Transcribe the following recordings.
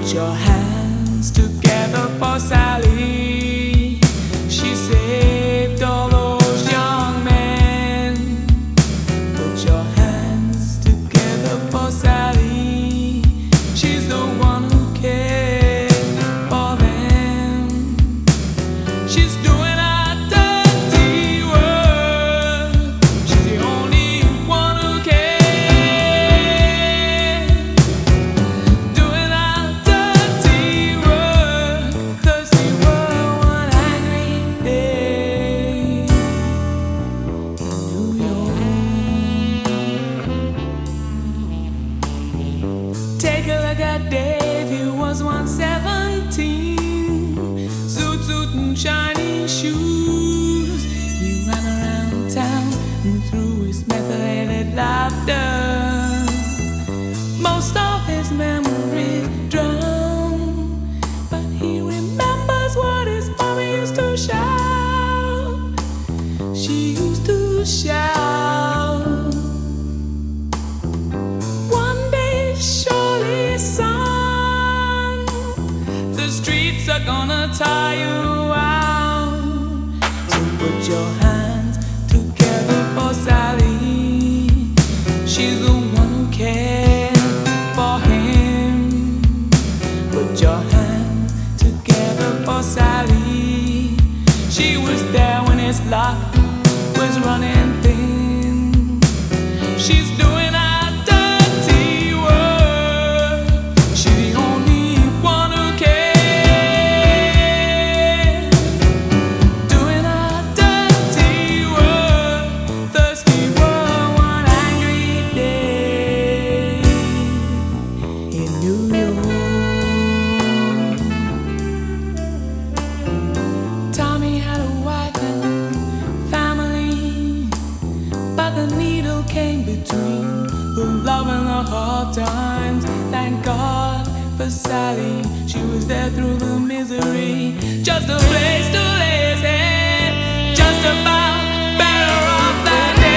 Put your hands together for Sally. She saved all those young men. Put your hands together for Sally. She's the one who cared for them. She's doing our dirty work. She's the only one who cares. Doing our dirty work. Thirsty world, one angry day in New York. Take a look at Dave, he was 117. Suit and shiny shoes. He ran around town and threw his methylated laughter. Most of his memories drown, but he remembers what his mommy used to shout. She used to shout, "One day, surely, son, the streets are gonna tire you out." So put your hands together for Sally. She's the one who cared for him. Put your hands together for Sally. She was there when his luck was running thin. She's doing our dirty work. She's the only one who cares. Doing our dirty work. Thirsty world, one angry day in New York. Tommy had a wife and family, but the needle came between the love and the hard times. Thank God for Sally, she was there through the misery. Just a place to lay his head, just about better off that day.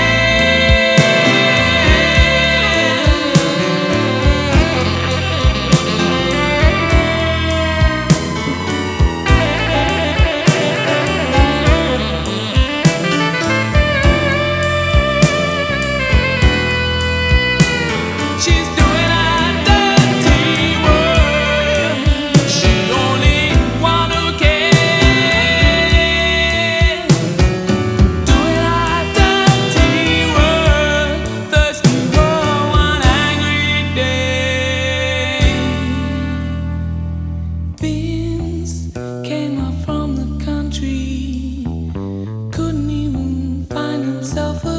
She's doing our dirty work. She's the only one who cares. Doing our dirty work. Thirsty world, one angry day. Vince came up from the country, couldn't even find himself a